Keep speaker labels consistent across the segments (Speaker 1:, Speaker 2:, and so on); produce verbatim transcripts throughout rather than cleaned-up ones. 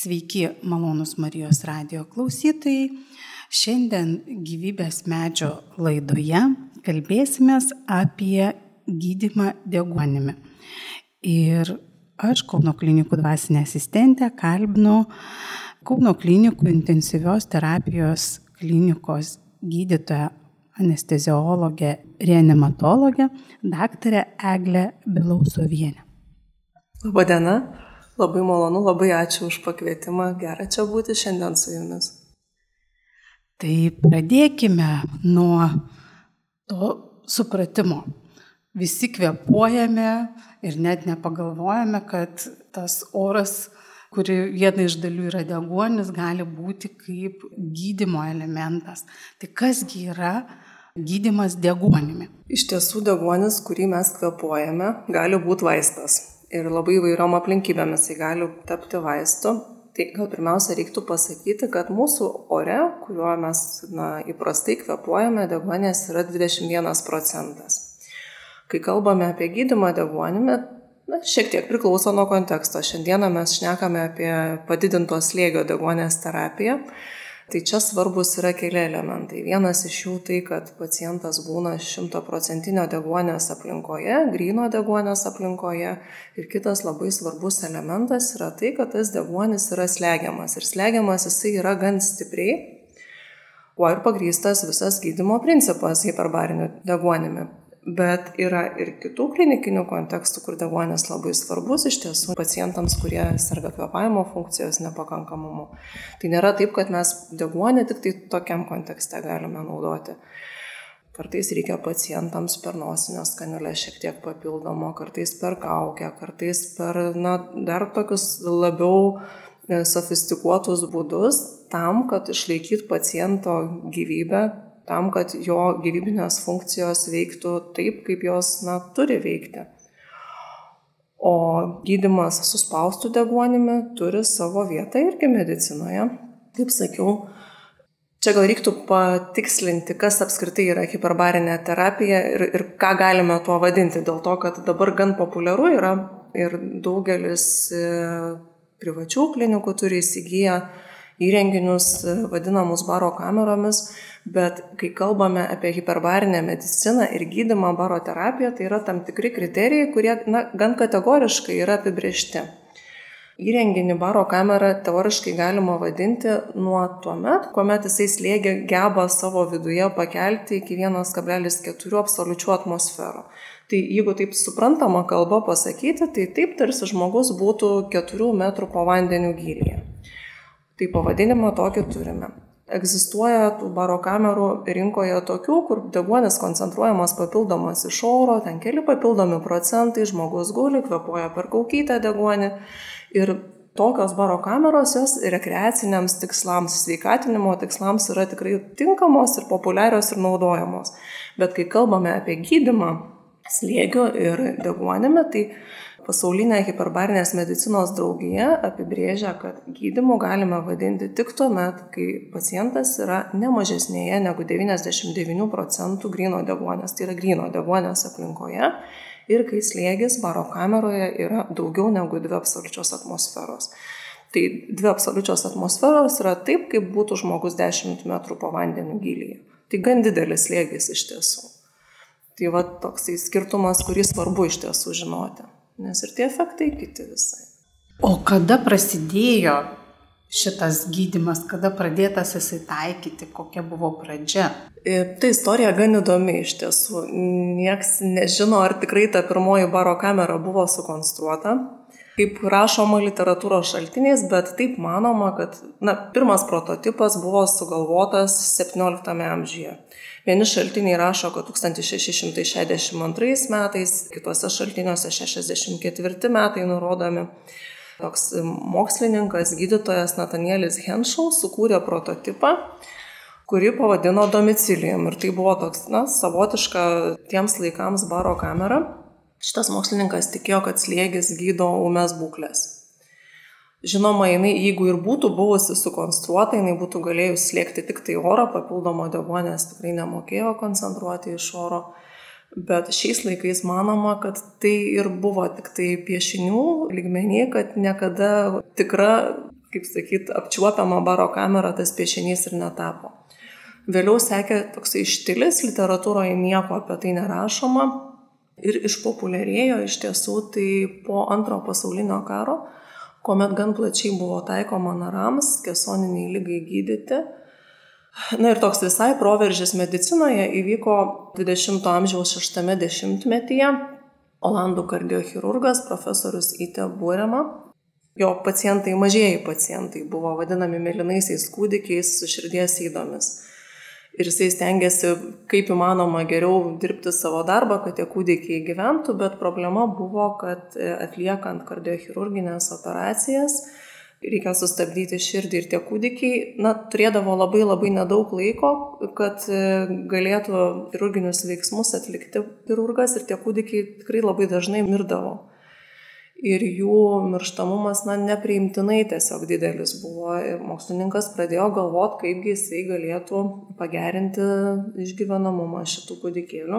Speaker 1: Sveiki, malonūs Marijos radijo klausytojai. Šiandien gyvybės medžio laidoje kalbėsimės apie gydymą deguonimi. Ir aš, Kauno klinikų dvasinė asistentė, kalbinu Kauno klinikų intensyvios terapijos klinikos gydytoją, anesteziologę, reanimatologę, daktarę Eglę Belausovienę.
Speaker 2: Labadiena, labai malonu, labai ačiū už pakvietimą, gera čia būti šiandien su jumis.
Speaker 1: Tai pradėkime nuo to supratimo. Visi kvėpuojame ir net nepagalvojame, kad tas oras, kuri viena iš dalių yra deguonis, gali būti kaip gydymo elementas. Tai kasgi yra gydymas deguonimi?
Speaker 2: Iš tiesų deguonis, kurį mes kvėpuojame, gali būti vaistas. Ir labai įvairiom aplinkybėmis tai gali tapti vaistu. Tai gal pirmiausia reiktų pasakyti, kad mūsų ore, kuriuo mes na, įprastai kvėpuojame, deguonies yra dvidešimt vienas procentas. Kai kalbame apie gydymą deguonimi, na, šiek tiek priklauso nuo konteksto. Šiandieną mes šnekame apie padidinto slėgio deguonies terapiją. Tai čia svarbus yra keli elementai. Vienas iš jų tai, kad pacientas būna šimtaprocentinio deguonies aplinkoje, gryno deguonies aplinkoje. Ir kitas labai svarbus elementas yra tai, kad tas deguonis yra slegiamas. Ir slegiamas jisai yra gan stipriai, kuo ir pagrįstas visas gydymo principas hiperbariniu deguonimi. Bet yra ir kitų klinikinių kontekstų, kur deguonis labai svarbus iš tiesų pacientams, kurie serga kvėpavimo funkcijos nepakankamumu. Tai nėra taip, kad mes deguonį tik tai tokiam kontekste galime naudoti. Kartais reikia pacientams per nosinės kanulę šiek tiek papildomo, kartais per kaukę, kartais per na, dar tokius labiau sofistikuotus būdus tam, kad išlaikyt paciento gyvybę, tam, kad jo gyvybinės funkcijos veiktų taip, kaip jos na, turi veikti. O gydymas suspaustų deguonimi turi savo vietą irgi medicinoje. Kaip sakiau, čia gal reiktų patikslinti, kas apskritai yra hiperbarinė terapija ir, ir ką galime tuo vadinti. Dėl to, kad dabar gan populiaru yra ir daugelis privačių klinikų turi įsigiję įrenginius vadinamus baro kameromis, bet kai kalbame apie hiperbarinę mediciną ir gydymą baro terapiją, tai yra tam tikri kriterijai, kurie na, gan kategoriškai yra apibrėžti. Įrenginį baro kamerą teoriškai galima vadinti nuo tuomet, kuomet jisai slėgį geba savo viduje pakelti iki vienas kablelis keturi absoliučių atmosferų. Tai jeigu taip suprantama kalba pasakyti, tai taip tarsi žmogus būtų keturių metrų po vandeniu gylyje. Tai pavadinimą tokį turime. Egzistuoja tų baro kamerų rinkoje tokių, kur deguonis koncentruojamas papildomas iš oro, ten keli papildomi procentai, žmogus guli, kvėpuoja per kaukytę deguonį. Ir tokios baro kameros jos rekreaciniams tikslams, sveikatinimo tikslams yra tikrai tinkamos ir populiarios ir naudojamos. Bet kai kalbame apie gydymą slėgiu ir deguonimi, tai Pasaulinė hiperbarinės medicinos draugija apibrėžia, kad gydymu galime vadinti tik tuomet, kai pacientas yra ne mažesnėje negu devyniasdešimt devynių procentų gryno deguonies, tai yra gryno deguonies aplinkoje, ir kai slėgis baro kameroje yra daugiau negu dvi absoliučios atmosferos. Tai dvi absoliučios atmosferos yra taip, kaip būtų žmogus dešimt metrų po vandeniu gylyje. Tai gan didelis slėgis iš tiesų. Tai va toksai skirtumas, kurį svarbu iš tiesų žinoti. Nes ir tie efektai kiti visai.
Speaker 1: O kada prasidėjo šitas gydymas, kada pradėtas jisai taikyti, kokia buvo pradžia?
Speaker 2: Ta istorija gan įdomi iš tiesų. Nieks nežino, ar tikrai ta pirmoji baro kamera buvo sukonstruota. Kaip rašoma literatūros šaltiniais, bet taip manoma, kad na, pirmas prototipas buvo sugalvotas septynioliktame amžiuje. Vieni šaltiniai rašo, kad tūkstantis šeši šimtai šešiasdešimt antrais metais, kituose šaltiniuose šešiasdešimt ketvirti metai nurodomi. Toks mokslininkas, gydytojas Natanielis Henschel sukūrė prototipą, kurį pavadino domicilijum. Ir tai buvo toks na, savotiška tiems laikams baro kamera. Šitas mokslininkas tikėjo, kad slėgis gydo ūmias būkles. Žinoma, jinai, jeigu ir būtų buvusi sukonstruota, jinai būtų galėjus slėgti tik tai orą, papildomo deguonies tikrai nemokėjo koncentruoti iš oro. Bet šiais laikais manoma, kad tai ir buvo tik tai piešinių lygmenyje, kad niekada tikra kaip sakyt, apčiuopiama baro kamera tas piešinys ir netapo. Vėliau sekė toksai štilis, literatūroje nieko apie tai nerašoma ir išpopuliarėjo iš tiesų tai po antro pasaulinio karo, kuomet gan plačiai buvo taikoma narams, kesoniniai lygai gydyti. Na ir toks visai proveržis medicinoje įvyko dvidešimto amžiaus šeštame dešimtmetyje. Olandų kardiochirurgas profesorius Ite Burema. Jo pacientai, mažieji pacientai, buvo vadinami mėlynaisiais kūdikiais su širdies ydomis. Ir jisai stengiasi kaip įmanoma geriau dirbti savo darbą, kad tie kūdikiai gyventų, bet problema buvo, kad atliekant kardiochirurginės operacijas reikia sustabdyti širdį ir tie kūdikiai, na, turėdavo labai labai nedaug laiko, kad galėtų chirurginius veiksmus atlikti chirurgas ir tie kūdikiai tikrai labai dažnai mirdavo. Ir jų mirštamumas, na, nepriimtinai tiesiog didelis buvo. Ir mokslininkas pradėjo galvoti, kaipgi jisai galėtų pagerinti išgyvenamumą šitų kūdikėlių.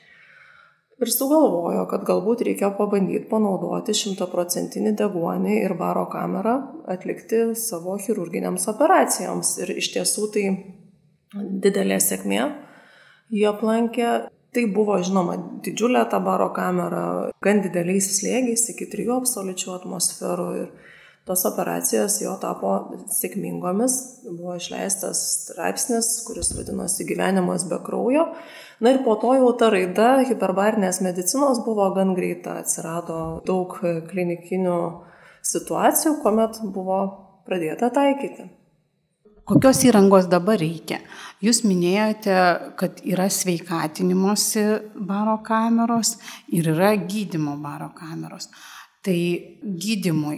Speaker 2: Ir sugalvojo, kad galbūt reikia pabandyti panaudoti šimtaprocentinį deguonį ir baro kamerą atlikti savo chirurginėms operacijoms. Ir iš tiesų tai didelė sėkmė jį aplankė. Tai buvo, žinoma, didžiulė ta baro kamera, gan dideliais slėgiais iki trijų absoliučių atmosferų. Ir tos operacijos jo tapo sėkmingomis. Buvo išleistas straipsnis, kuris vadinosi Gyvenimas be kraujo. Na ir po to jau ta raida hiperbarinės medicinos buvo gan greita. Atsirado daug klinikinių situacijų, kuomet buvo pradėta taikyti.
Speaker 1: Kokios įrangos dabar reikia? Jūs minėjote, kad yra sveikatinimosi baro kameros ir yra gydymo baro kameros. Tai gydymui,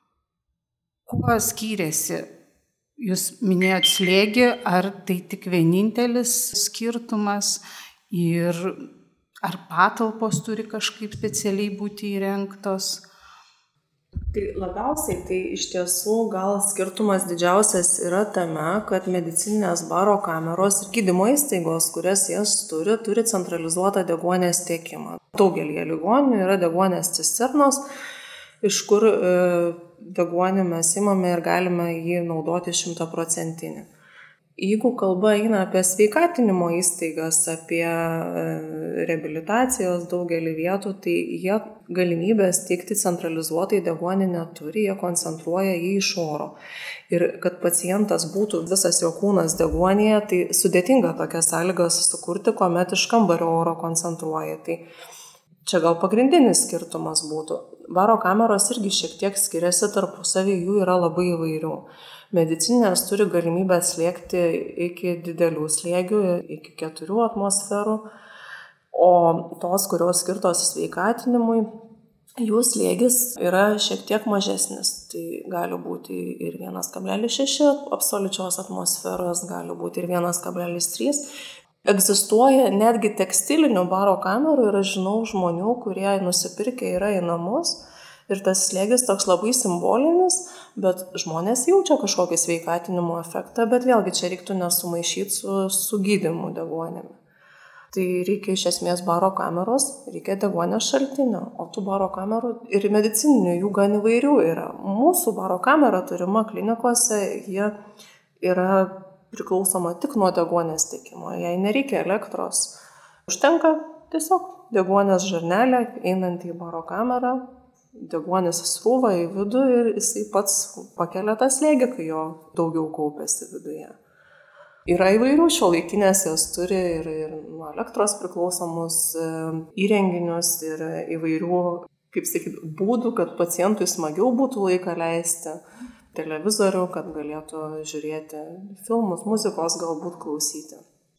Speaker 1: kuo skyrėsi? Jūs minėjot slėgį, ar tai tik vienintelis skirtumas ir ar patalpos turi kažkaip specialiai būti įrengtos?
Speaker 2: Tai labiausiai tai iš tiesų gal skirtumas didžiausias yra tame, kad medicininės baro kameros ir gydymo įstaigos, kurias jas turi, turi centralizuotą deguonies tiekimą. Daugelį ligonių yra deguonies cisternos, iš kur e, deguonį mes imame ir galime jį naudoti šimtaprocentinį. Jeigu kalba eina apie sveikatinimo įstaigas, apie reabilitacijos daugelį vietų, tai jie galimybės teikti centralizuotai deguonį neturi, jie koncentruoja jį iš oro. Ir kad pacientas būtų visas jo kūnas deguonyje, tai sudėtinga tokias sąlygas sukurti, kuomet iš kambario oro koncentruoja. Tai čia gal pagrindinis skirtumas būtų. Baro kameros irgi šiek tiek skiriasi tarpusavį, jų yra labai įvairių. Medicininės turi galimybę slėgti iki didelių slėgių, iki keturių atmosferų, o tos, kurios skirtos sveikatinimui, jų slėgis yra šiek tiek mažesnis. Tai gali būti ir vienas kablelis šeši absoliučios atmosferos, gali būti ir vienas kablelis trys. Egzistuoja netgi tekstilinių baro kamerų ir aš žinau žmonių, kurie nusipirkę yra į namus. Ir tas slėgis toks labai simbolinis, bet žmonės jaučia kažkokį sveikatinimo efektą, bet vėlgi čia reiktų nesumaišyti su, su gydymu deguonimi. Tai reikia iš esmės baro kameros, reikia deguonės šaltinio, o tų baro kamerų ir medicininių jų gan įvairių yra. Mūsų baro kamera turima klinikose, jie yra priklausoma tik nuo deguonės tiekimo, jai nereikia elektros. Užtenka tiesiog deguonės žarnelė einant į baro kamerą. Deguonis srūva į vidų ir jisai pats pakelia tą slėgį, kai jo daugiau kaupiasi viduje. Yra įvairių šiuolaikinės, jos turi ir, ir nuo elektros priklausomus įrenginius ir įvairių, kaip sakyt, būdų, kad pacientui smagiau būtų laiką leisti, televizorių, kad galėtų žiūrėti filmus, muzikos galbūt klausyti.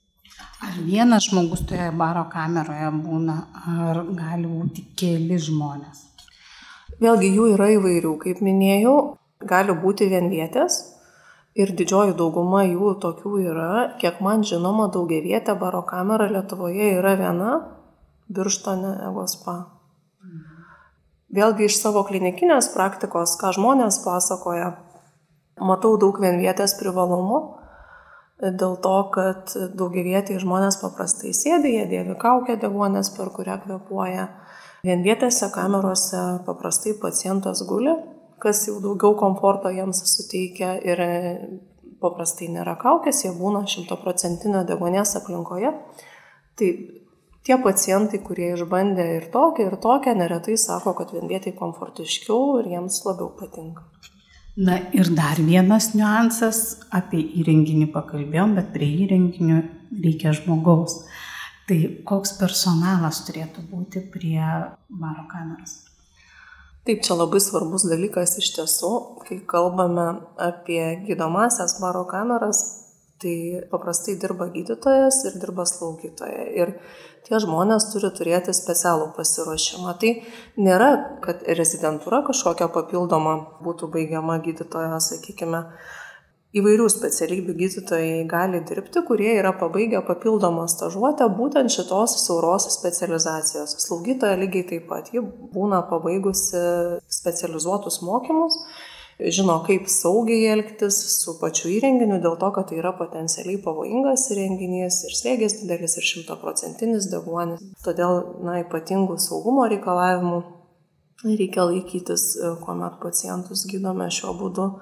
Speaker 1: Ar vienas žmogus toje baro kameroje būna, ar gali būti keli žmonės?
Speaker 2: Vėlgi jų yra įvairių, kaip minėjau, gali būti vienvietės ir didžioji dauguma jų tokių yra. Kiek man žinoma, daugiavietė baro kamera Lietuvoje yra viena, Birštone Egospa. Vėlgi iš savo klinikinės praktikos, ką žmonės pasakoja, matau daug vienvietės privalumų, dėl to, kad daugiavietiai žmonės paprastai sėdi, jie dėvi kaukę deguonės, per kurią kvėpuoja. Vienvietėse kamerose paprastai pacientas guli, kas jau daugiau komforto jiems suteikia ir paprastai nėra kaukės, jie būna šimtaprocentinio deguonies aplinkoje. Tai tie pacientai, kurie išbandė ir tokią, ir tokią, neretai sako, kad vienvietėj komfortiškiau ir jiems labiau patinka.
Speaker 1: Na ir dar vienas niuansas, apie įrenginį pakalbėjom, bet prie įrenginių reikia žmogaus. Tai koks personalas turėtų būti prie baro kameros?
Speaker 2: Taip, čia labai svarbus dalykas iš tiesų, kai kalbame apie gydomąsias baro kameras, tai paprastai dirba gydytojas ir dirba slaugytoja. Ir tie žmonės turi turėti specialų pasiruošimą. Tai nėra, kad rezidentūra kažkokia papildoma būtų baigiama gydytojo, sakykime, įvairių specialybių gydytojai gali dirbti, kurie yra pabaigę papildomą stažuotę būtent šitos siauros specializacijos. Slaugytoja lygiai taip pat, ji būna pabaigusi specializuotus mokymus, žino, kaip saugiai elgtis su pačiu įrenginiu, dėl to, kad tai yra potencialiai pavojingas įrenginys ir slėgis didelis ir šimtaprocentinis deguonis. Todėl, na, ypatingų saugumo reikalavimų reikia laikytis, kuomet pacientus gydome šiuo būdu.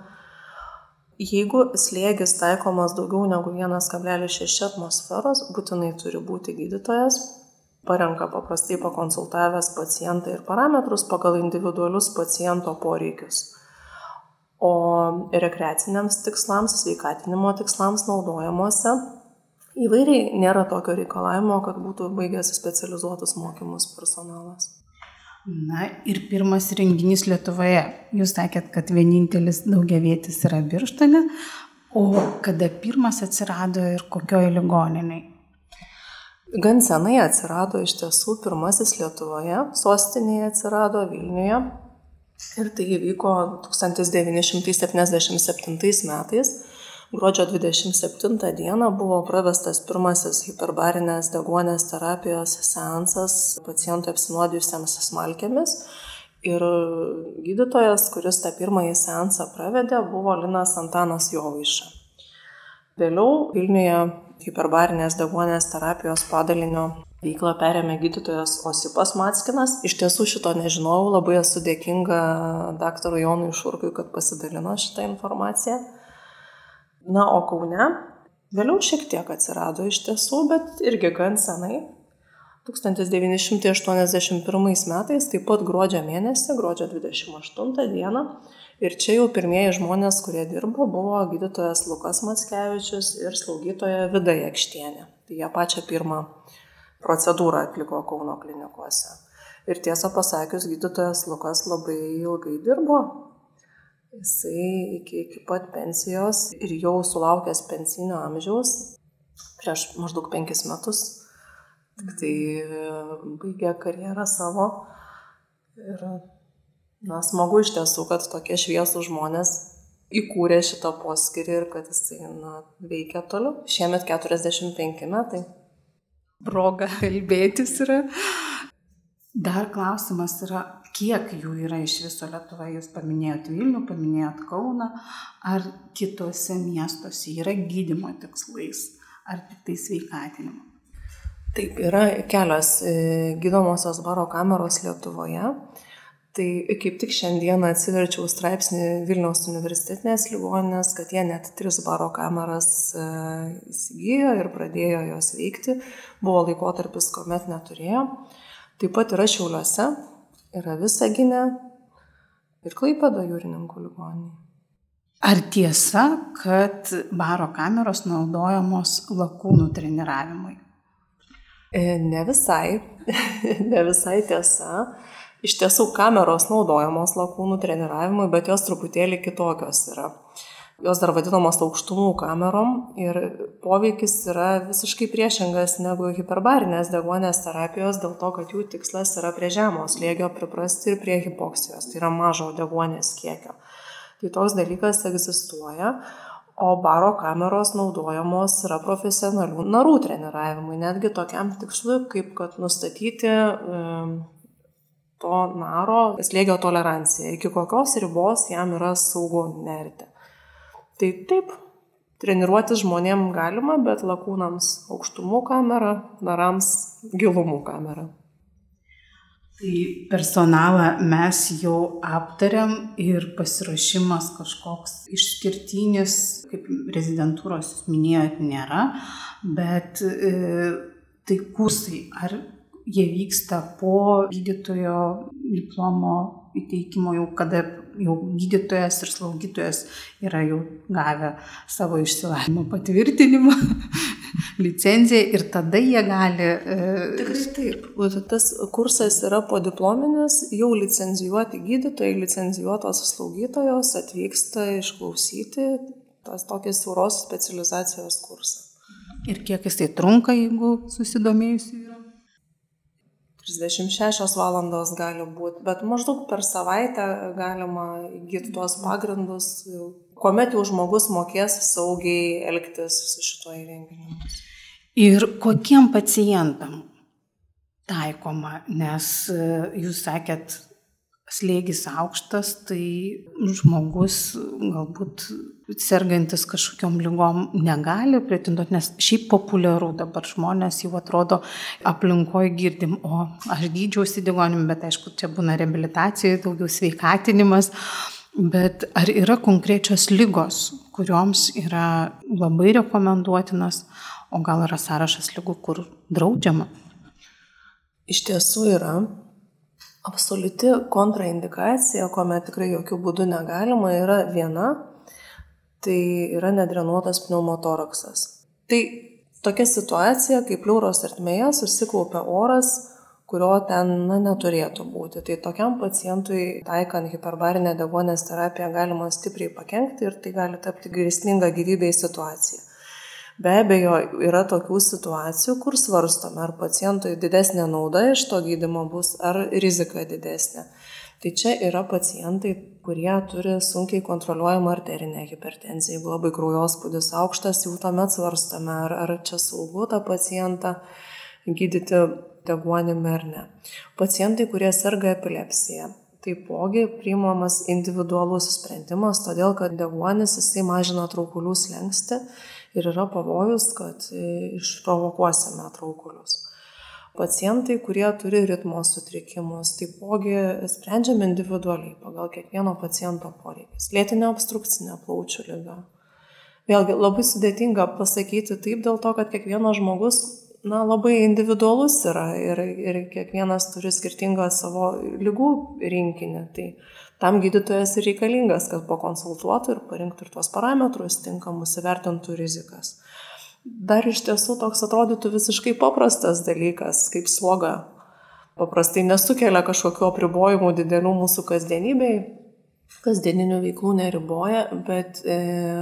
Speaker 2: Jeigu slėgis taikomas daugiau negu vienas kablelis šeši atmosferos, būtinai turi būti gydytojas. Parenka paprastai pakonsultavęs pacientą ir parametrus pagal individualius paciento poreikius. O rekreaciniams tikslams, sveikatinimo tikslams naudojamuose įvairiai nėra tokio reikalavimo, kad būtų baigęs specializuotus mokymus personalas.
Speaker 1: Na ir pirmas renginys Lietuvoje. Jūs sakėt, kad vienintelis daugiavietis yra Birštone, o kada pirmas atsirado ir kokioje ligoninėje?
Speaker 2: Gan senai atsirado iš tiesų pirmasis Lietuvoje, sostinėje atsirado Vilniuje. Ir tai įvyko tūkstantis devyni šimtai septyniasdešimt septintais metais. Gruodžio dvidešimt septintą dieną buvo pravestas pirmasis hiperbarinės deguonies terapijos seansas pacientui apsinuodijusiems smalkėmis. Ir gydytojas, kuris tą pirmąjį seansą pravedė, buvo Linas Antanas Jovaiša. Vėliau Vilniuje hiperbarinės deguonies terapijos padalinio veiklą perėmė gydytojas Osipas Mackinas. Iš tiesų šito nežinojau, labai esu dėkinga daktarui Jonui Šurkui, kad pasidalino šitą informaciją. Na, o Kaune vėliau šiek tiek atsirado iš tiesų, bet irgi gan senai. tūkstantis devyni šimtai aštuoniasdešimt pirmais metais, taip pat gruodžio mėnesį, gruodžio dvidešimt aštuntą dieną. Ir čia jau pirmieji žmonės, kurie dirbo, buvo gydytojas Lukas Mackevičius ir slaugytoja Vida Jakštienė. Tai jie pačią pirmą procedūrą atliko Kauno klinikose. Ir tiesą pasakius, gydytojas Lukas labai ilgai dirbo. Jisai iki, iki pat pensijos ir jau sulaukęs pensinio amžiaus, prieš maždaug penkis metus, tik tai baigė karjerą savo. Ir na, smagu iš tiesų, kad tokie šviesų žmonės įkūrė šitą poskyrį ir kad jisai na, veikia toliau. Šiemet keturiasdešimt penki metai.
Speaker 1: Proga kalbėtis yra. Dar klausimas yra, kiek jų yra iš viso Lietuvoje? Jūs paminėjot Vilnių, paminėjot Kauną. Ar kitose miestuose yra gydymo tikslais, ar tik tai sveikatinimo?
Speaker 2: Taip, yra kelios gydomosios baro kameros Lietuvoje. Tai kaip tik šiandieną atsiverčiau straipsnį Vilniaus universitetinės ligoninės, kad jie net tris baro kameras įsigijo ir pradėjo jos veikti. Buvo laikotarpis, kuomet neturėjo. Taip pat yra Šiauliuose, yra Visagine ir Klaipėda jūrininkų ligoninė.
Speaker 1: Ar tiesa, kad baro kameros naudojamos lakūnų treniravimui?
Speaker 2: Ne visai, ne visai tiesa. Iš tiesų kameros naudojamos lakūnų treniravimui, bet jos truputėlį kitokios yra. Jos dar vadinamos aukštumų kamerom ir poveikis yra visiškai priešingas negu hiperbarinės deguonies terapijos, dėl to, kad jų tikslas yra prie žemo slėgio priprasti ir prie hipoksijos, tai yra mažo deguonies kiekio. Tai toks dalykas egzistuoja, o baro kameros naudojamos yra profesionalių narų treniravimui, netgi tokiam tikslui, kaip kad nustatyti to naro slėgio toleranciją, iki kokios ribos jam yra saugu nerti. Tai taip, treniruotis žmonėm galima, bet lakūnams aukštumų kamera, narams gilumų kamera.
Speaker 1: Tai personalą mes jau aptariam ir pasiruošimas kažkoks išskirtinis, kaip rezidentūros jūs minėjot, nėra, bet e, tai kursai, ar jie vyksta po gydytojo diplomo įteikimo, jau kada jau gydytojas ir slaugytojas yra jau gavę savo išsilavinimo patvirtinimą, licenciją ir tada jie gali... E...
Speaker 2: Tikrai taip. Tas kursas yra podiplominis, jau licencijuoti gydytojai, licencijuotos slaugytojos atvyksta išklausyti tas tokias siauros specializacijos kursą.
Speaker 1: Ir kiek jis tai trunka, jeigu susidomėjusi yra?
Speaker 2: trisdešimt šešios valandos gali būti, bet maždaug per savaitę galima įgyti tuos pagrindus, kuomet jau žmogus mokės saugiai elgtis su šituo įrenginiu.
Speaker 1: Ir kokiem pacientam taikoma, nes jūs sakėt, slėgis aukštas, tai žmogus galbūt sergantis kažkokiom lygom negali pretenduoti, nes šiaip populiaru dabar žmonės jau atrodo aplinkoje girdim, o aš gydžiausi deguonim, bet aišku, čia būna reabilitacija, daugiau sveikatinimas, bet ar yra konkrečios lygos, kurioms yra labai rekomenduotinas, o gal yra sąrašas lygų, kur draudžiama?
Speaker 2: Iš tiesų yra. Absoliuti kontraindikacija, kuomet tikrai jokių būdų negalima, yra viena, tai yra nedrenuotas pneumotoraksas. Tai tokia situacija, kai pleuros ertmėje susikaupia oras, kurio ten na, neturėtų būti. Tai tokiam pacientui taikant hiperbarinę deguonies terapiją galima stipriai pakenkti ir tai gali tapti grėsminga gyvybei situacija. Be abejo, yra tokių situacijų, kur svarstome, ar pacientui didesnė nauda iš to gydymo bus, ar rizika didesnė. Tai čia yra pacientai, kurie turi sunkiai kontroliuojamą arterinę hipertenziją. Jeigu labai kraujospūdis aukštas, jau tuomet svarstome, ar, ar čia saugu tą pacientą gydyti deguonimi ar ne. Pacientai, kurie serga epilepsija. Taipogi priimamas individualus sprendimas, todėl kad deguonis jisai mažina traukulių slenkstį ir yra pavojus, kad išprovokuosime traukulius. Pacientai, kurie turi ritmo sutrikimus, taipogi sprendžiam individualiai pagal kiekvieno paciento poreikis. Lėtinė obstrukcinė plaučių liga. Vėlgi labai sudėtinga pasakyti taip dėl to, kad kiekvienas žmogus na, labai individualus yra ir, ir kiekvienas turi skirtingą savo ligų rinkinį. Tai tam gydytojas ir reikalingas, kad pakonsultuotų ir parinktų ir tuos parametrus tinkamus, įvertintų rizikas. Dar iš tiesų toks atrodytų visiškai paprastas dalykas, kaip sloga. Paprastai nesukelia kažkokių apribojimų didelių mūsų kasdienybei, kasdieninių veiklų neriboja, bet e,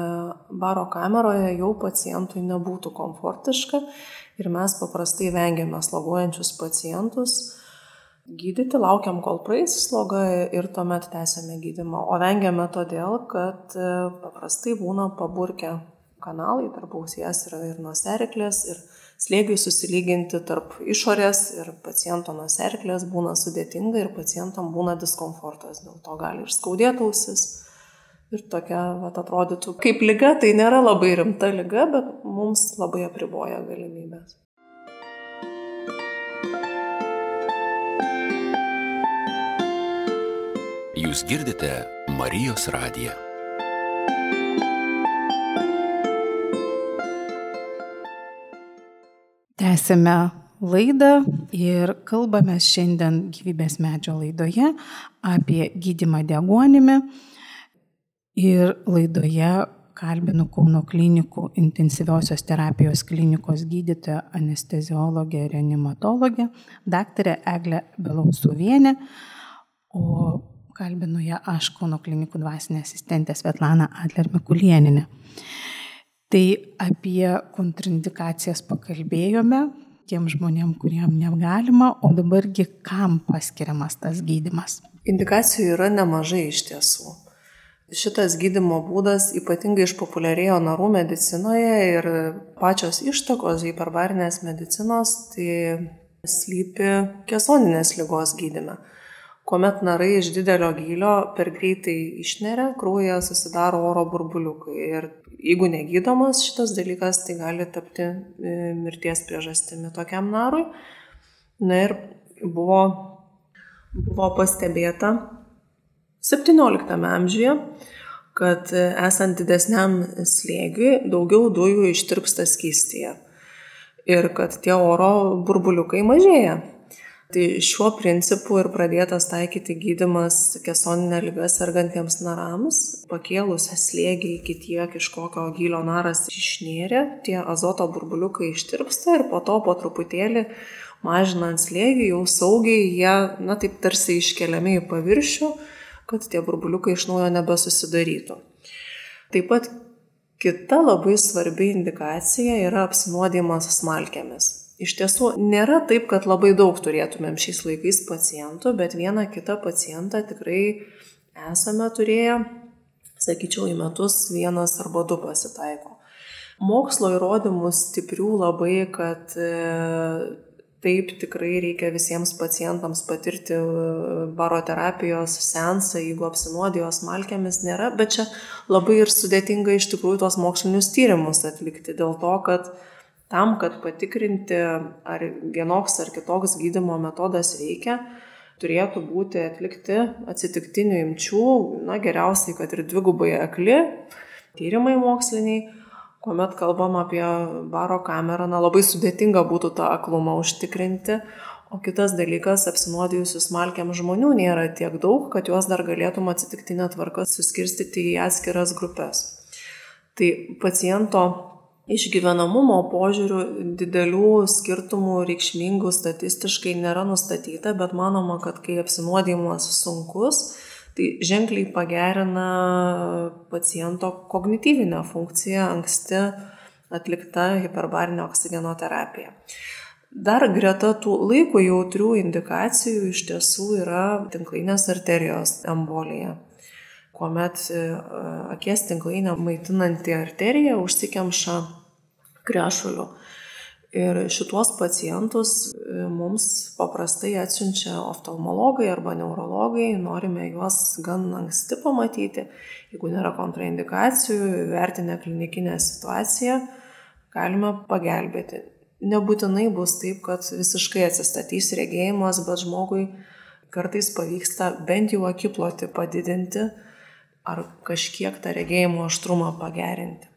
Speaker 2: baro kameroje jau pacientui nebūtų komfortiška ir mes paprastai vengiame sloguojančius pacientus gydyti, laukiam, kol praeis sloga ir tuomet tęsiame gydymą. O vengiame todėl, kad paprastai būna paburkę kanalai tarp ausies ir, ir nosiaryklės ir slėgiui susilyginti tarp išorės ir paciento nosiaryklės būna sudėtinga ir pacientam būna diskomfortas. Dėl to gali ir skaudėti ausis. Ir tokia, vat, atrodytų, kaip liga, tai nėra labai rimta liga, bet mums labai apriboja galimybės.
Speaker 3: Jūs girdite Marijos radiją.
Speaker 1: Tęsime laidą ir kalbame šiandien Gyvybės medžio laidoje apie gydymą deguonimi. Ir laidoje kalbinu Kauno klinikų intensyviosios terapijos klinikos gydytoją anesteziologę reanimatologę daktarę Eglę Belausuvienę, o kalbinu ją aš, Kauno klinikų dvasinė asistentė Svetlana Adler-Mikulėnienė. Tai apie kontraindikacijas pakalbėjome tiem žmonėm, kuriem negalima, o dabargi kam paskiriamas tas gydymas?
Speaker 2: Indikacijų yra nemažai iš tiesų. Šitas gydymo būdas ypatingai išpopuliarėjo narų medicinoje ir pačios ištakos hiperbarinės medicinos tai slypi kesoninės ligos gydyme. Kuomet narai iš didelio gylio per greitai išneria, kraujyje susidaro oro burbuliukai ir jeigu negydomas šitas dalykas, tai gali tapti mirties priežastimi tokiam narui. Na ir buvo Buvo pastebėta septynioliktame amžiuje, kad esant didesniam slėgiui daugiau dujų ištirpsta skystyje ir kad tie oro burbuliukai mažėja. Tai šiuo principu ir pradėtas taikyti gydymas kesoninė liga sergantiems narams. Pakėlus slėgį iki tiek, iš kokio gylio naras išnėrė, tie azoto burbuliukai ištirpsta ir po to po truputėlį mažinant slėgį jau saugiai jie, na taip tarsi iškeliami į paviršių, kad tie burbuliukai iš naujo nebesusidarytų. Taip pat kita labai svarbi indikacija yra apsinuodijimas smalkėmis. Iš tiesų, nėra taip, kad labai daug turėtumėm šiais laikais pacientų, bet vieną kitą pacientą tikrai esame turėję, sakyčiau, į metus vienas arba du pasitaiko. Mokslo įrodymų stiprių labai, kad e, taip tikrai reikia visiems pacientams patirti baroterapijos seansą, jeigu apsinuodijo smalkėmis, nėra, bet čia labai ir sudėtinga iš tikrųjų tos mokslinius tyrimus atlikti, dėl to, kad tam, kad patikrinti, ar vienoks ar kitoks gydymo metodas veikia, turėtų būti atlikti atsitiktinių imčių, na geriausiai, kad ir dvigubai akli tyrimai moksliniai, kuomet kalbam apie baro kamerą, na labai sudėtinga būtų tą aklumą užtikrinti, o kitas dalykas, apsinuodijusių smalkėm žmonių nėra tiek daug, kad juos dar galėtum atsitiktinę tvarką suskirstyti į atskiras grupės. Tai paciento išgyvenamumo požiūrių didelių skirtumų reikšmingų statistiškai nėra nustatyta, bet manoma, kad kai apsinuodijimas sunkus, tai ženkliai pagerina paciento kognityvinę funkciją anksti atlikta hiperbarinė oksigenoterapija. Dar greta tų laikų jautrių indikacijų iš tiesų yra tinklainės arterijos embolija, kuomet akies tinklainę maitinanti arterija užsikemša krešuliu. Ir šituos pacientus mums paprastai atsiunčia oftalmologai arba neurologai, norime juos gan anksti pamatyti. Jeigu nėra kontraindikacijų, vertinę klinikinę situaciją, galime pagelbėti. Nebūtinai bus taip, kad visiškai atsistatys regėjimas, bet žmogui kartais pavyksta bent jau akiplotį padidinti ar kažkiek tą regėjimo aštrumą pagerinti.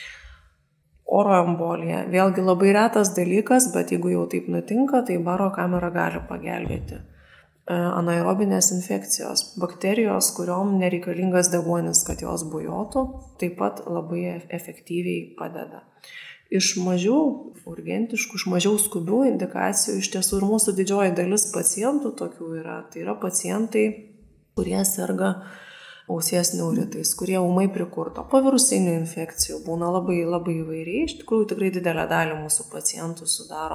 Speaker 2: Oro embolija. Vėlgi labai retas dalykas, bet jeigu jau taip nutinka, tai baro kamera gali pagelbėti. Anaerobinės infekcijos. Bakterijos, kuriom nereikalingas deguonis, kad jos bujotų, taip pat labai efektyviai padeda. Iš mažiau urgentiškų, iš mažiau skubių indikacijų, iš tiesų ir mūsų didžioji dalis pacientų tokių yra. Tai yra pacientai, kurie serga ausies neuritais, kurie ūmai prikurto. Pavirusinių infekcijų būna labai, labai įvairiai, iš tikrųjų tikrai didelę dalį mūsų pacientų sudaro.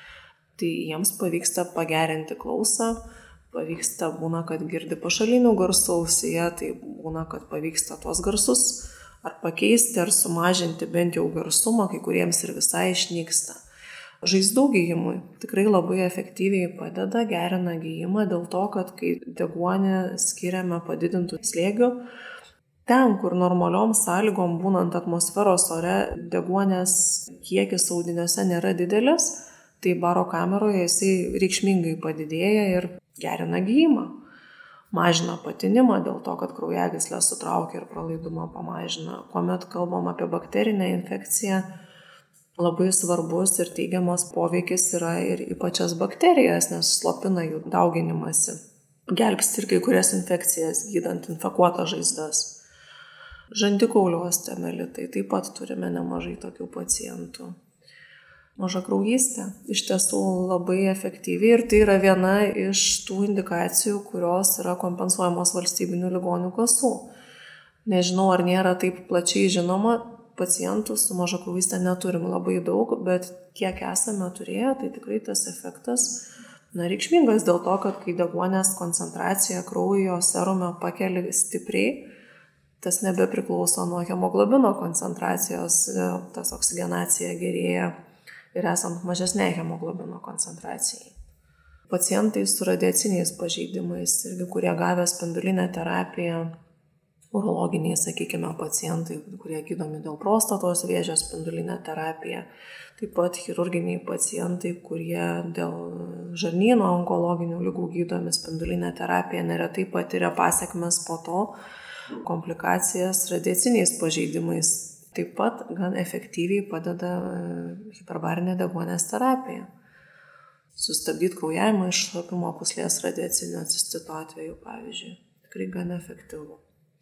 Speaker 2: Tai jiems pavyksta pagerinti klausą, pavyksta būna, kad girdi pašalinių garsų ausyje, tai būna, kad pavyksta tuos garsus ar pakeisti, ar sumažinti bent jau garsumą, kai kuriems ir visai išnyksta. Žaizdų gijimui tikrai labai efektyviai padeda, gerina gijimą dėl to, kad kai deguonį skiriame padidintų slėgių, ten, kur normaliom sąlygom būnant atmosferos ore deguonės kiekis audiniuose nėra didelis, tai baro kameroje jisai reikšmingai padidėja ir gerina gijimą. Mažina patinimą dėl to, kad kraujagyslę sutraukia ir pralaidumą pamažina. Kuomet kalbam apie bakterinę infekciją, labai svarbus ir teigiamas poveikis yra ir į pačias bakterijas, nes slopina jų dauginimąsi. Gelbsti ir kai kurias infekcijas, gydant infekuotas žaizdas. Žandikaulio osteomelitai, taip pat turime nemažai tokių pacientų. Mažakraujystė iš tiesų labai efektyvi ir tai yra viena iš tų indikacijų, kurios yra kompensuojamos valstybinių ligonių kasų. Nežinau, ar nėra taip plačiai žinoma, pacientų su mažakraujyste neturim labai daug, bet kiek esame turėję, tai tikrai tas efektas na, reikšmingas dėl to, kad kai deguonės koncentracija kraujo serume pakeli stipriai, tas nebepriklauso nuo hemoglobino koncentracijos, tas oksigenacija gerėja ir esant mažesnei hemoglobino koncentracijai. Pacientai su radiaciniais pažeidimais, irgi kurie gavę spindulinę terapiją, urologiniai, sakykime, pacientai, kurie gydomi dėl prostatos vėžio spindulinė terapija. Taip pat chirurginiai pacientai, kurie dėl žarnyno onkologinių ligų gydomi spindulinė terapija, neretai patiria pasekmes po to, komplikacijas radiaciniais pažeidimais. Taip pat gan efektyviai padeda hiperbarinė deguonies terapija. Sustabdyti kraujavimą iš šlapimo pūslės radiacinio cistito atveju, pavyzdžiui. Tikrai gan efektyvu.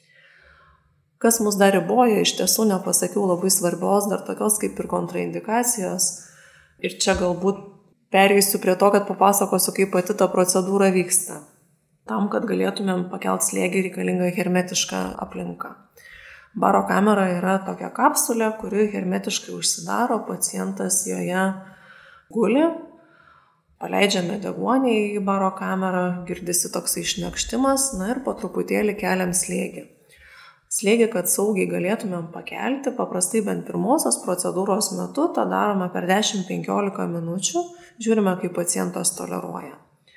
Speaker 2: Kas mus dar riboja, iš tiesų nepasakiau labai svarbios, dar tokios kaip ir kontraindikacijos. Ir čia galbūt pereisiu prie to, kad papasakosiu, kaip pati ta procedūra vyksta. Tam, kad galėtumėm pakelt slėgį, reikalinga hermetiška aplinka. Baro kamera yra tokia kapsulė, kuri hermetiškai užsidaro, pacientas joje guli, paleidžiame deguonį į baro kamerą, girdisi toksai šnekštimas, na ir po truputėlį keliam slėgį. Slėgį, kad saugiai galėtumėm pakelti, paprastai bent pirmosios procedūros metu, tą darome per dešimt penkiolika minučių, žiūrime, kaip pacientas toleruoja.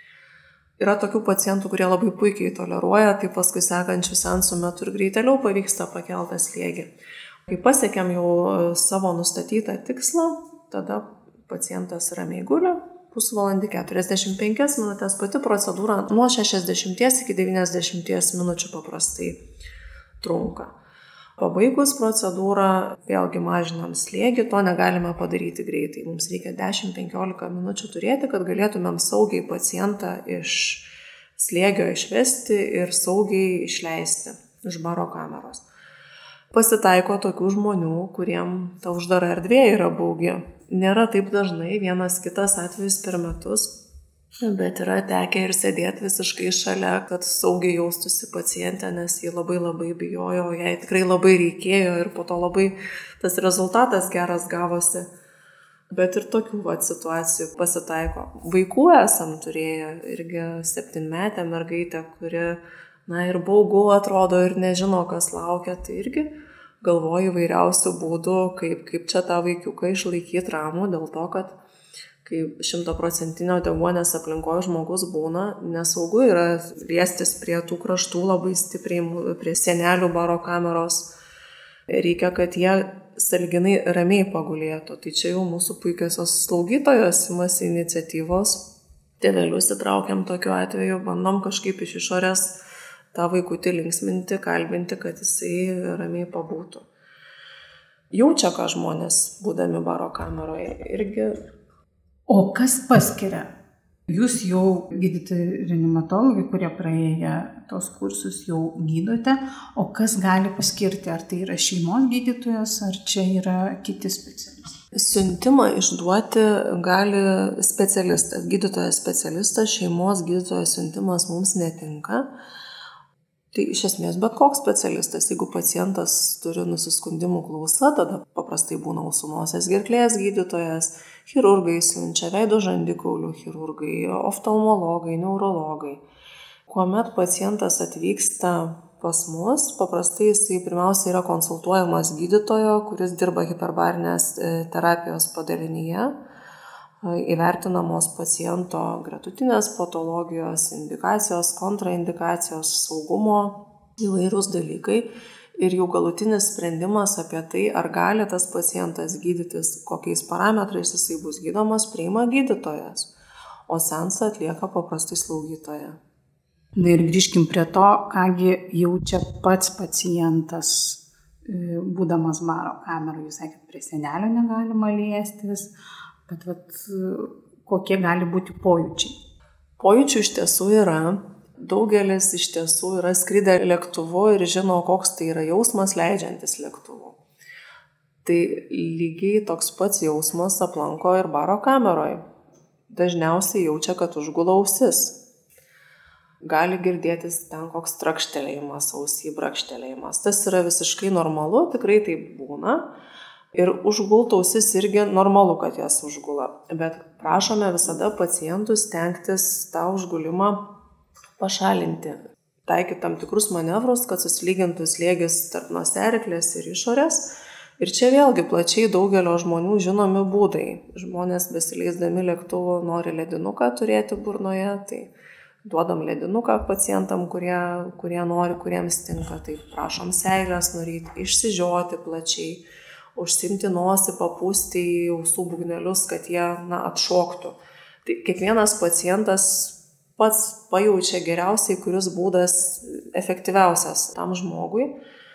Speaker 2: Yra tokių pacientų, kurie labai puikiai toleruoja, tai paskui sekančių seansų metu ir greitėliau pavyksta pakeltą slėgį. Kai pasiekėm jau savo nustatytą tikslą, tada pacientas ramiai guli, pusvalandį keturiasdešimt penkias minutės, pati procedūra nuo šešiasdešimties iki devyniasdešimties minučių paprastai trunka. Pabaigus procedūrą vėlgi mažinam slėgį, to negalime padaryti greitai. Mums reikia dešimt penkiolika minučių turėti, kad galėtumėm saugiai pacientą iš slėgio išvesti ir saugiai išleisti iš baro kameros. Pasitaiko tokių žmonių, kuriem ta uždara erdvė yra baugi. Nėra taip dažnai, vienas kitas atvejis per metus, bet yra tekę ir sėdėti visiškai šalia, kad saugiai jaustųsi pacientė, nes jį labai labai bijojo, jai tikrai labai reikėjo ir po to labai tas rezultatas geras gavosi. Bet ir tokių va, situacijų pasitaiko. Vaikų esam turėję, irgi septynmetę mergaitę, kuri, na ir baugu atrodo ir nežino, kas laukia, tai irgi galvoju įvairiausių būdų, kaip, kaip čia tą vaikiuką išlaikyti ramų, dėl to, kad kai šimtaprocentinio deguonies aplinkoje žmogus būna, nesaugu yra liestis prie tų kraštų labai stipriai, prie sienelių baro kameros. Reikia, kad jie sąlyginai ramiai pagulėtų. Tai čia jau mūsų puikiosios slaugytojos imasi iniciatyvos. Tėvelius įtraukiam tokiu atveju, bandom kažkaip iš išorės tą vaikutį linksminti, kalbinti, kad jisai ramiai pabūtų. Jaučia, ką žmonės, būdami baro kameroje, irgi.
Speaker 1: O kas paskiria? Jūs jau gydytojai reanimatologai, kurie praėję tos kursus jau gydote, o kas gali paskirti? Ar tai yra šeimos gydytojas, ar čia yra kiti specialistai?
Speaker 2: Siuntimą išduoti gali specialistas, gydytojas specialistas, šeimos gydytojas siuntimas mums netinka. Tai iš esmės bet koks specialistas, jeigu pacientas turi nusiskundimų klausą, tada paprastai būna ausų nosies gerklės gydytojas, chirurgai siunčia, veido žandikaulių chirurgai, oftalmologai, neurologai. Kuomet pacientas atvyksta pas mus, paprastai jisai pirmiausia yra konsultuojamas gydytojo, kuris dirba hiperbarinės terapijos padalinyje, įvertinamos paciento gretutinės patologijos, indikacijos, kontraindikacijos, saugumo įvairūs dalykai ir jau galutinis sprendimas apie tai, ar gali tas pacientas gydytis, kokiais parametrais jisai bus gydomas, priima gydytojas, o seansą atlieka paprastai slaugytoja.
Speaker 1: Na ir grįžkim prie to, kągi jaučia pats pacientas, būdamas baro kamerų. Jūs sakėt, prie senelio negalima liestis, bet vat, kokie gali būti pojūčiai?
Speaker 2: Pojūčių iš tiesų yra. Daugelis iš tiesų yra skridę lėktuvu ir žino, koks tai yra jausmas leidžiantis lėktuvu. Tai lygiai toks pats jausmas aplanko ir baro kameroje. Dažniausiai jaučia, kad užgula ausis. Gali girdėtis ten koks trakštelėjimas, ausy brakštelėjimas. Tas yra visiškai normalu, tikrai taip būna. Ir užgulta ausis irgi normalu, kad jas užgula. Bet prašome visada pacientus stengtis tą užgulimą pašalinti. Taikyti tam tikrus manevrus, kad susilygintų slėgis tarp nosiaryklės ir išorės. Ir čia vėlgi plačiai daugelio žmonių žinomi būdai. Žmonės besileisdami lėktuvu nori ledinuką turėti burnoje, tai duodam ledinuką pacientam, kurie, kurie nori, kuriems tinka, tai prašom seilės nuryti, išsižioti plačiai, užsimti nosį, papūsti į ausų būgnelius, kad jie na, atšoktų. Tai kiekvienas pacientas pats pajaučia geriausiai, kuris būdas efektyviausias tam žmogui.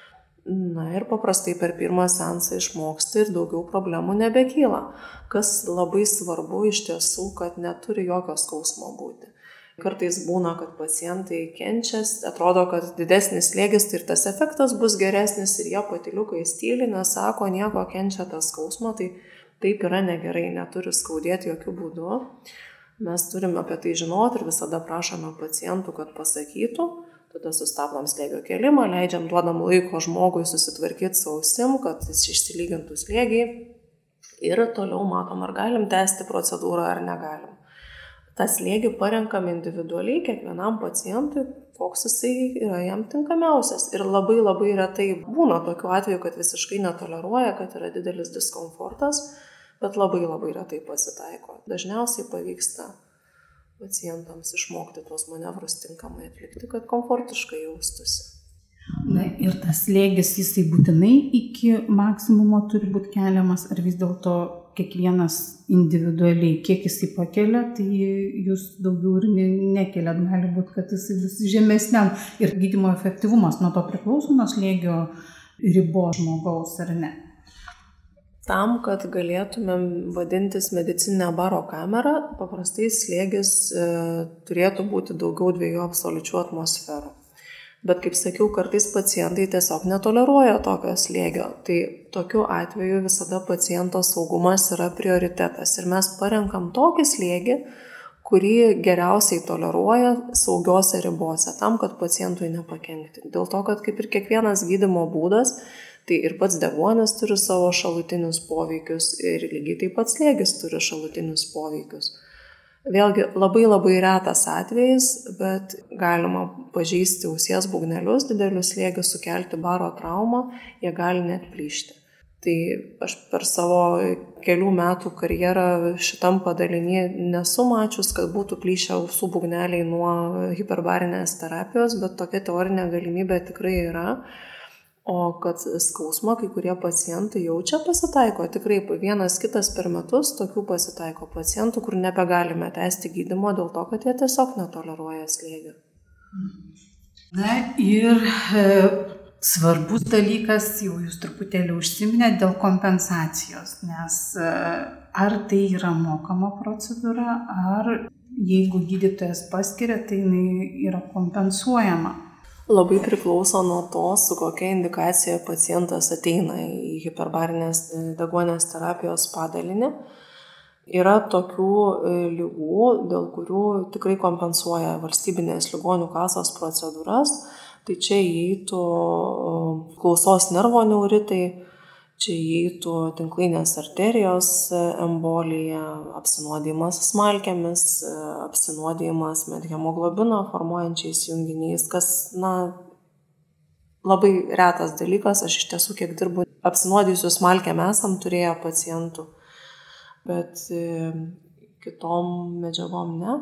Speaker 2: Na ir paprastai per pirmą seansą išmoksti ir daugiau problemų nebekyla. Kas labai svarbu iš tiesų, kad neturi jokio skausmo būti. Kartais būna, kad pacientai kenčia, atrodo, kad didesnis slėgis tai ir tas efektas bus geresnis ir jie patyliukais tyli, nesako nieko, kenčia tą skausmą, tai taip yra negerai, neturi skaudėti jokių būdų. Mes turime apie tai žinoti ir visada prašome pacientų, kad pasakytų. Tada sustabdom slėgio kėlimą, leidžiam, duodam laiko žmogui susitvarkyti su ausim, kad jis išsilygintų slėgį ir toliau matom, ar galim tęsti procedūrą ar negalim. tą slėgį parenkam individualiai kiekvienam pacientui, koks jisai yra jam tinkamiausias. Ir labai labai retai būna tokių atvejų, kad visiškai netoleruoja, kad yra didelis diskomfortas, bet labai labai retai pasitaiko. Dažniausiai pavyksta pacientams išmokti tuos manevrus tinkamai atlikti, kad komfortiškai jaustųsi.
Speaker 1: Na ir tas slėgis, jisai būtinai iki maksimumo turi būti keliamas, ar vis dėlto kiekvienas individualiai, kiek jisai pakelia, tai jūs daugiau ir nekeliat, gali būti, kad jisai bus žemesniam ir gydymo efektyvumas nuo to priklauso nuo slėgio ribos žmogaus, ar ne?
Speaker 2: Tam, kad galėtumėm vadintis medicininę baro kamerą, paprastai slėgis e, turėtų būti daugiau dviejų absoliučių atmosferų. Bet, kaip sakiau, kartais pacientai tiesiog netoleruoja tokio slėgio. Tai tokiu atveju visada paciento saugumas yra prioritetas. Ir mes parenkam tokį slėgį, kurį geriausiai toleruoja saugiose ribose, tam, kad pacientui nepakenkti. Dėl to, kad kaip ir kiekvienas gydymo būdas, tai ir pats deguonis turi savo šalutinius poveikius ir lygiai taip pat slėgis turi šalutinius poveikius. Vėlgi labai labai retas atvejis, bet galima pažeisti ausies būgnelius, didelius slėgius, sukelti baro traumą, jie gali net plyšti. Tai aš per savo kelių metų karjerą šitam padalinyje nesu mačius, kad būtų plyšę ausų būgneliai nuo hiperbarinės terapijos, bet tokia teorinė galimybė tikrai yra. O kad skausmą kai kurie pacientai jaučia, pasitaiko tikrai vienas kitas per metus, tokių pasitaiko pacientų, kur nebegalime tęsti gydymo dėl to, kad jie tiesiog netoleruoja slėgio.
Speaker 1: Na ir e, svarbus dalykas, jau jūs truputėlį užsiminėte dėl kompensacijos, nes e, ar tai yra mokama procedūra, ar jeigu gydytojas paskiria, tai jinai yra kompensuojama.
Speaker 2: Labai priklauso nuo to, su kokia indikacija pacientas ateina į hiperbarinės deguonies terapijos padalinį. Yra tokių ligų, dėl kurių tikrai kompensuoja valstybinės ligonių kasos procedūras. Tai čia įeitų klausos nervo neuritai, čia įeitų tinklainės arterijos embolija, apsinuodijimas smalkėmis, apsinuodijimas methemoglobino formuojančiais junginiais, kas, na, labai retas dalykas. Aš iš tiesų, kiek dirbu, apsinuodijusių smalkėm esam turėję pacientų, bet kitom medžiagom ne.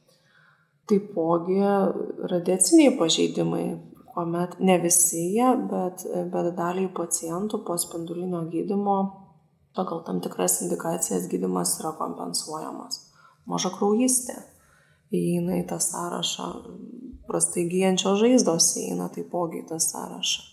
Speaker 2: Taipogi radiaciniai pažeidimai, kuomet ne visi jie, bet, bet daliai pacientų po spindulinio gydymo pagal tam tikras indikacijas gydymas yra kompensuojamas. Mažakraujystė įeina į tą sąrašą, prastai gyjančios žaizdos įeina taipogi į tą sąrašą.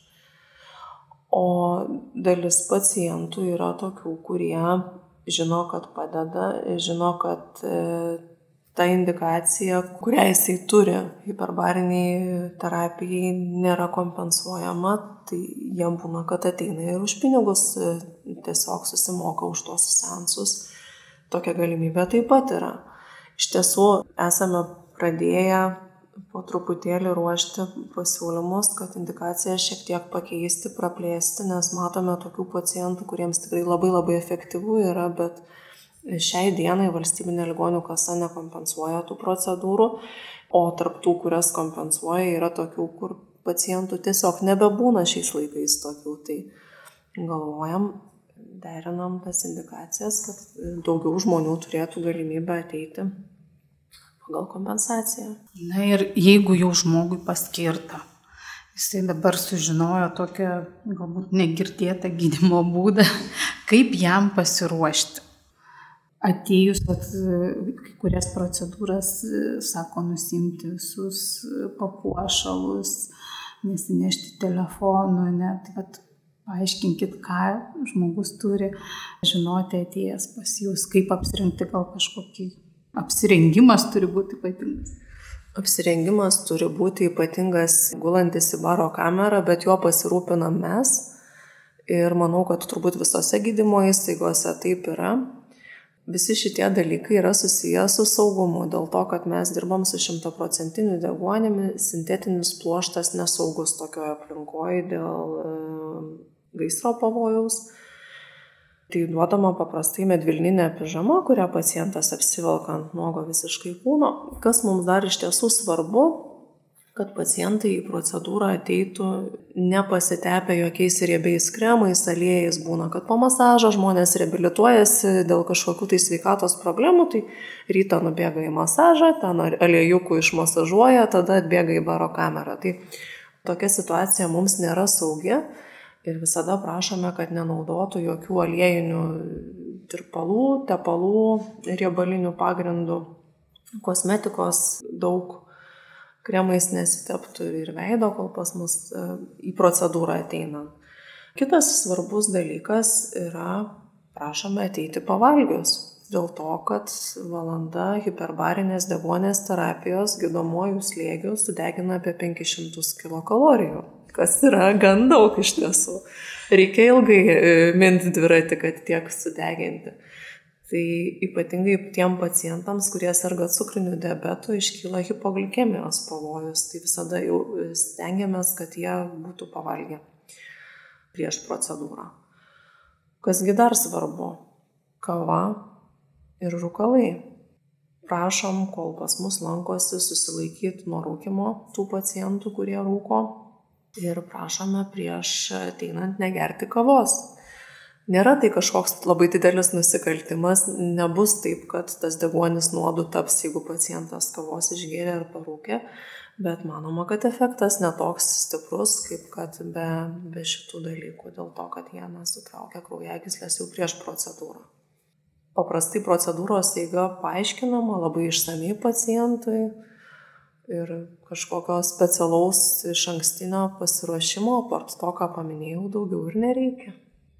Speaker 2: O dalis pacientų yra tokių, kurie žino, kad padeda, žino, kad e, ta indikacija, kurią jisai turi hiperbariniai terapijai, nėra kompensuojama, tai jiem būna, kad ateina ir už pinigus tiesiog susimoka už tuos seansus. Tokia galimybė taip pat yra. Iš tiesų esame pradėję po truputėlį ruošti pasiūlymus, kad indikaciją šiek tiek pakeisti, praplėsti, nes matome tokių pacientų, kuriems tikrai labai labai efektyvu yra, bet šiai dienai valstybinė ligonių kasa nekompensuoja tų procedūrų, o tarp tų, kurias kompensuoja, yra tokių, kur pacientų tiesiog nebebūna šiais laikais tokių. Tai galvojam, derinam tas indikacijas, kad daugiau žmonių turėtų galimybę ateiti pagal kompensaciją.
Speaker 1: Na ir jeigu jau žmogui paskirta, jisai dabar sužinojo tokią galbūt negirdėtą gydymo būdą, kaip jam pasiruošti. Atėjus at, kai kurias procedūras, sako, nusimti visus papuošalus, nesinešti telefonų, net, kad paaiškinkit, ką žmogus turi žinoti atėjęs pas jūs, kaip apsirengti, gal kažkokį apsirengimas turi būti ypatingas.
Speaker 2: Apsirengimas turi būti ypatingas gulantis į baro kamerą, bet juo pasirūpinam mes ir manau, kad turbūt visose gydymo įstaigose taip yra. Visi šitie dalykai yra susiję su saugumu, dėl to, kad mes dirbam su šimtaprocentiniu deguonimi, sintetinis pluoštas nesaugus tokioje aplinkoje dėl e, gaisro pavojaus. Tai duodama paprastai medvilninė pižama, kurią pacientas apsivelka ant nuogo visiškai kūno. Kas mums dar iš tiesų svarbu, kad pacientai į procedūrą ateitų nepasitepę jokiais riebiais kremais, aliejais. Būna, kad po masažo žmonės reabilituojasi dėl kažkokių tai sveikatos problemų, tai rytą nubėga į masažą, ten aliejukų išmasažuoja, tada atbėga į baro kamerą. Tai tokia situacija mums nėra saugi ir visada prašome, kad nenaudotų jokių aliejinių tirpalų, tepalų, riebalinių pagrindų, kosmetikos daug. Kremais nesiteptų ir veido, kol pas mus į procedūrą ateina. Kitas svarbus dalykas yra, prašome ateiti pavalgius. Dėl to, kad valanda hiperbarinės deguonies terapijos gydomuoju slėgiu sudegina apie penkis šimtus kilokalorijų, kas yra gan daug iš tiesų. Reikia ilgai minti dviratį, kad tiek sudeginti. Tai ypatingai tiem pacientams, kurie serga cukriniu diabetu, iškyla hipoglikemijos pavojus. Tai visada jau stengiamės, kad jie būtų pavalgę prieš procedūrą. Kasgi dar svarbu? Kava ir rūkalai. Prašom, kol pas mus lankosi, susilaikyti nuo rūkymo tų pacientų, kurie rūko. Ir prašome prieš ateinant negerti kavos. Nėra tai kažkoks labai didelis nusikaltimas, nebus taip, kad tas deguonis nuodu taps, jeigu pacientas kavos išgėrė ar parūkė, bet manoma, kad efektas netoks stiprus, kaip kad be, be šitų dalykų, dėl to, kad jie nesutraukia kraujagyslės jau prieš procedūrą. Paprastai procedūros eiga paaiškinama labai išsamiai pacientui ir kažkokio specialaus iš ankstinio pasiruošimo, apart to, ką paminėjau, daugiau ir nereikia.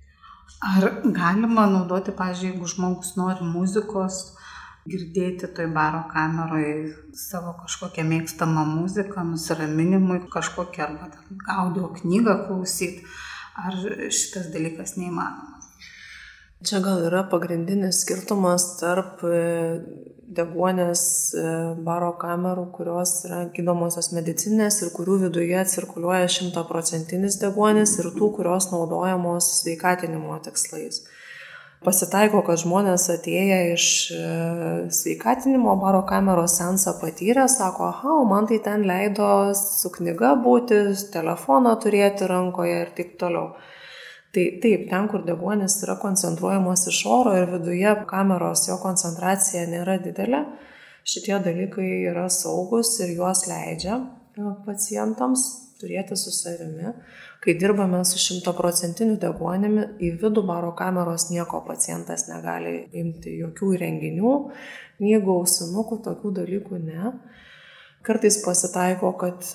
Speaker 1: Ar galima naudoti, pavyzdžiui, jeigu žmogus nori muzikos, girdėti toj baro kameroje savo kažkokią mėgstamą muziką, nusiraminimui kažkokią arba audio knygą klausyti, ar šitas dalykas neįmanomas?
Speaker 2: Čia gal yra pagrindinis skirtumas tarp deguonės baro kamerų, kurios yra gydomosios medicinės ir kurių viduje cirkuliuoja šimtaprocentinis deguonis ir tų, kurios naudojamos sveikatinimo tikslais. Pasitaiko, kad žmonės atėję iš sveikatinimo baro kameros seansą patyrę, sako, aha, man tai ten leido su knyga būti, telefoną turėti rankoje ir taip toliau. Tai taip, ten, kur deguonis yra koncentruojamas iš oro ir viduje kameros jo koncentracija nėra didelė, šitie dalykai yra saugus ir juos leidžia pacientams turėti su savimi. Kai dirbame su šimtaprocentiniu deguonimi, į vidų baro kameros nieko pacientas negali imti, jokių įrenginių, knygų, ausinukų, tokių dalykų ne. Kartais pasitaiko, kad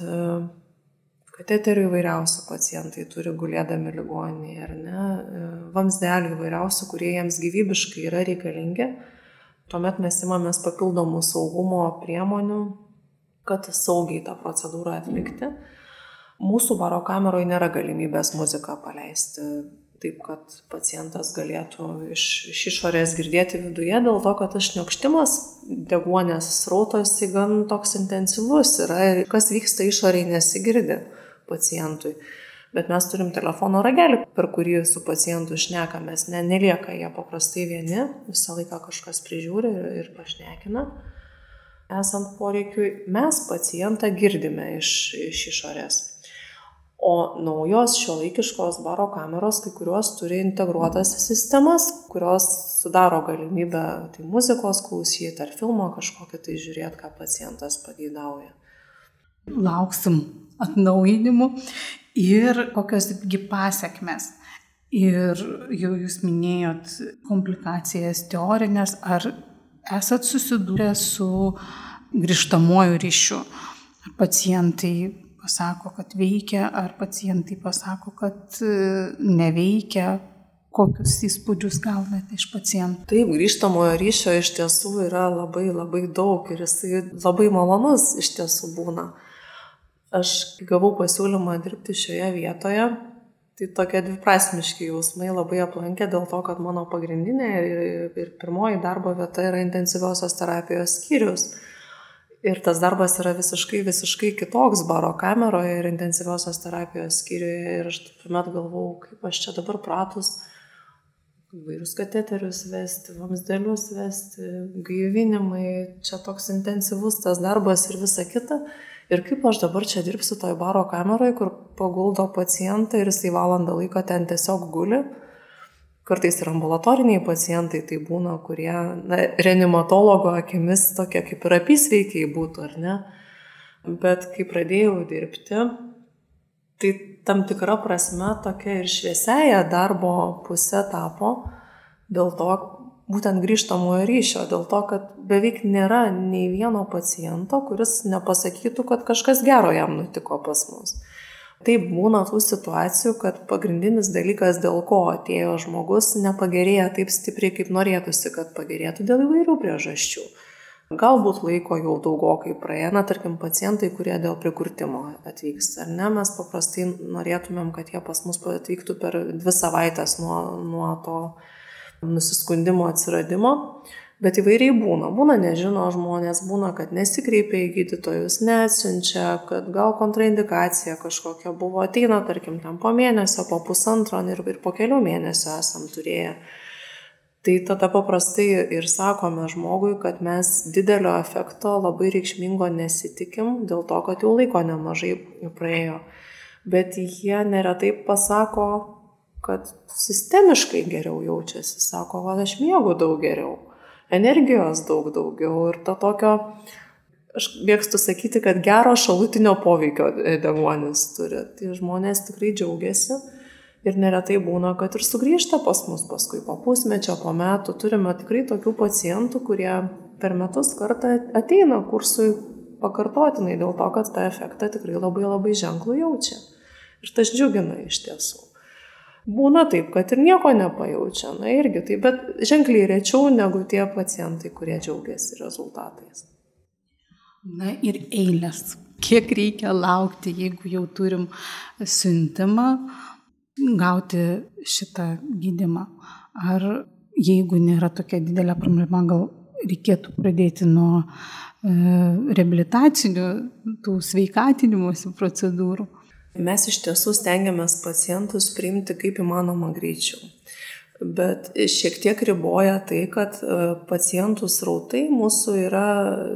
Speaker 2: kateterių įvairiausių pacientai turi gulėdami ligoninėje, ar ne, vamzdelių įvairiausių, kurie jiems gyvybiškai yra reikalingi. Tuomet mes imamės papildomų saugumo priemonių, kad saugiai tą procedūrą atlikti. Mūsų baro kameroje nėra galimybės muziką paleisti taip, kad pacientas galėtų iš, iš išorės girdėti viduje, dėl to, kad tas šniokštimas deguonės srautas gan toks intensyvus yra ir kas vyksta išorėje nesigirdi pacientui. Bet mes turim telefono ragelį, per kurį su pacientu šnekamės, ne, nelieka jie paprastai vieni, visą laiką kažkas prižiūri ir, ir pašnekina. Esant poreikiui, mes pacientą girdime iš, iš išorės. O naujos šiuolaikiškos baro kameros, kai kurios turi integruotas sistemas, kurios sudaro galimybę tai muzikos klausyti ar filmo kažkokį tai žiūrėti, ką pacientas pageidauja.
Speaker 1: Lauksim atnaujinimų ir kokiosgi pasiekmes. Ir jau jūs minėjot komplikacijas teorinės, ar esat susidūrę su grįžtamuoju ryšiu? Ar pacientai pasako, kad veikia, ar pacientai pasako, kad neveikia? Kokius įspūdžius gaunate iš pacientų?
Speaker 2: Taip, grįžtamojo ryšio iš tiesų yra labai labai daug ir jisai labai malonus iš tiesų būna. Aš gavau pasiūlymą dirbti šioje vietoje, tai tokie dviprasmiški jausmai labai aplankė dėl to, kad mano pagrindinė ir, ir pirmoji darbo vieta yra intensyviosios terapijos skyrius. Ir tas darbas yra visiškai, visiškai kitoks baro kameroje ir intensyviosios terapijos skyriuje. Ir aš tuomet galvau, kaip aš čia dabar pratus įvairius kateterius vesti, vamzdelius vesti, gaivinimai, čia toks intensyvus tas darbas ir visa kita. Ir kaip aš dabar čia dirbsiu toj baro kameroje, kur paguldo pacientą ir jisai valandą laiko ten tiesiog guli. Kartais ir ambulatoriniai pacientai tai būna, kurie na, reanimatologo akimis tokie kaip ir apysveikiai būtų, ar ne? Bet kai pradėjau dirbti, tai tam tikra prasme tokia ir šviesiaja darbo pusė tapo dėl to būtent grįžtamojo ryšio, dėl to, kad beveik nėra nei vieno paciento, kuris nepasakytų, kad kažkas gero jam nutiko pas mus. Taip būna tų situacijų, kad pagrindinis dalykas, dėl ko atėjo žmogus, nepagerėja taip stipriai, kaip norėtųsi, kad pagerėtų dėl įvairių priežasčių. Galbūt laiko jau daugokai praeina, tarkim, pacientai, kurie dėl prikurtimo atvyksta. Ar ne, mes paprastai norėtumėm, kad jie pas mus atvyktų per dvi savaitės nuo, nuo to nusiskundimo atsiradimo. Bet įvairiai būna. Būna nežino žmonės, būna, kad nesikreipia į gydytojus, neatsiunčia, kad gal kontraindikacija kažkokia buvo, ateina, tarkim, ten po mėnesio, po pusantro ir, ir po kelių mėnesių esam turėję. Tai tada paprastai ir sakome žmogui, kad mes didelio efekto labai reikšmingo nesitikim, dėl to, kad jau laiko nemažai praėjo. Bet jie neretai pasako, kad sistemiškai geriau jaučiasi. Sako, kad aš miegu daug geriau. Energijos daug daugiau ir to tokio, aš mėgstu sakyti, kad gero šalutinio poveikio deguonis turi. Tai žmonės tikrai džiaugiasi ir neretai būna, kad ir sugrįžta pas mus paskui po pusmečio, po metų. Turime tikrai tokių pacientų, kurie per metus kartą ateina kursui pakartotinai dėl to, kad tą efektą tikrai labai labai ženklų jaučia. Ir tas džiugina iš tiesų. Būna taip, kad ir nieko nepajaučia, na irgi taip, bet ženkliai rečiau negu tie pacientai, kurie džiaugiasi rezultatais.
Speaker 1: Na ir eilės. Kiek reikia laukti, jeigu jau turim siuntimą, gauti šitą gydymą? Ar jeigu nėra tokia didelė problema, gal reikėtų pradėti nuo e, reabilitacinių, tų sveikatinimosi procedūrų?
Speaker 2: Mes iš tiesų stengiamės pacientus priimti kaip įmanoma greičiau. Bet šiek tiek riboja tai, kad pacientų srautai mūsų yra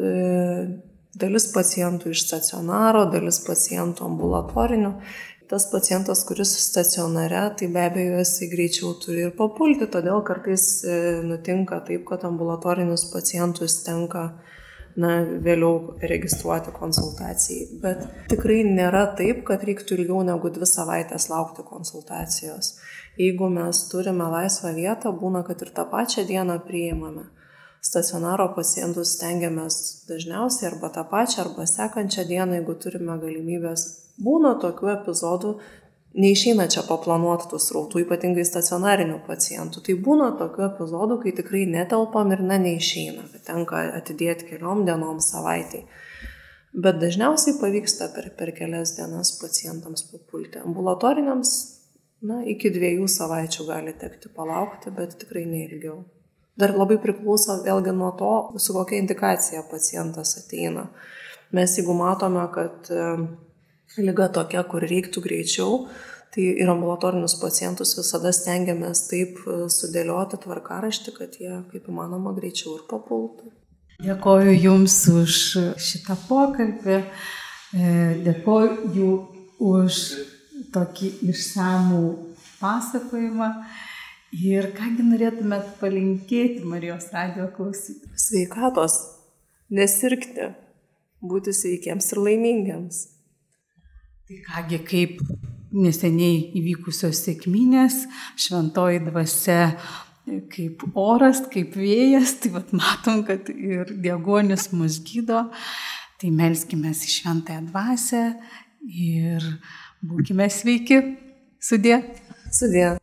Speaker 2: dalis pacientų iš stacionaro, dalis pacientų ambulatorinių. Tas pacientas, kuris stacionare, tai be abejo jisai greičiau turi ir papulti, todėl kartais nutinka taip, kad ambulatorinius pacientus tenka na, vėliau registruoti konsultacijai. Bet tikrai nėra taip, kad reiktų ilgiau negu dvi savaitės laukti konsultacijos. Jeigu mes turime laisvą vietą, būna, kad ir tą pačią dieną priimame. Stacionaro pacientus stengiamės dažniausiai arba tą pačią, arba sekančią dieną, jeigu turime galimybės. Būna tokių epizodų, neišeina čia paplanuoti tų srautų, ypatingai stacionarinių pacientų. Tai būna tokių epizodų, kai tikrai netelpam ir na, neišeina, kad tenka atidėti keliom dienom savaitai. Bet dažniausiai pavyksta per, per kelias dienas pacientams papulti. Ambulatoriniams, na, iki dviejų savaičių gali tekti palaukti, bet tikrai neilgiau. Dar labai priklauso vėlgi nuo to, su kokia indikacija pacientas ateina. Mes jeigu matome, kad liga tokia, kur reiktų greičiau, tai ir ambulatorinius pacientus visada stengiamės taip sudėlioti tvarkaraštį, kad jie kaip įmanoma greičiau ir papultų.
Speaker 1: Dėkoju Jums už šitą pokalbį, dėkoju už tokį išsamų pasakojimą. Ir kągi norėtumėt palinkėti Marijos radijo klausytojams?
Speaker 2: Sveikatos, nesirgti, būti sveikiems ir laimingiems.
Speaker 1: Tai kągi, kaip neseniai įvykusios sekminės, šventoji dvasia kaip oras, kaip vėjas, tai vat matom, kad ir Diegonis mus gydo, tai melskime į šventąją dvasią ir būkime sveiki. Sudie.
Speaker 2: Sudie.